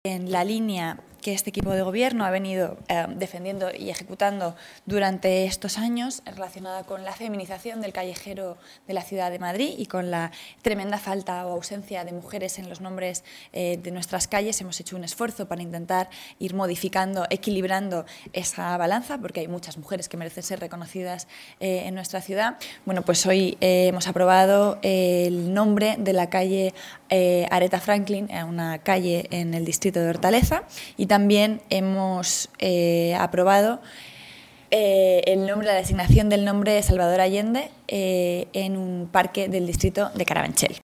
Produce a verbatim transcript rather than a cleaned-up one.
En la línea que este equipo de gobierno ha venido eh, defendiendo y ejecutando durante estos años, relacionada con la feminización del callejero de la ciudad de Madrid y con la tremenda falta o ausencia de mujeres en los nombres eh, de nuestras calles, hemos hecho un esfuerzo para intentar ir modificando, equilibrando esa balanza, porque hay muchas mujeres que merecen ser reconocidas eh, en nuestra ciudad. Bueno, pues hoy eh, hemos aprobado eh, el nombre de la calle eh, Aretha Franklin, una calle en el distrito de Hortaleza, y también hemos eh, aprobado eh, el nombre, la designación del nombre de Salvador Allende eh, en un parque del distrito de Carabanchel.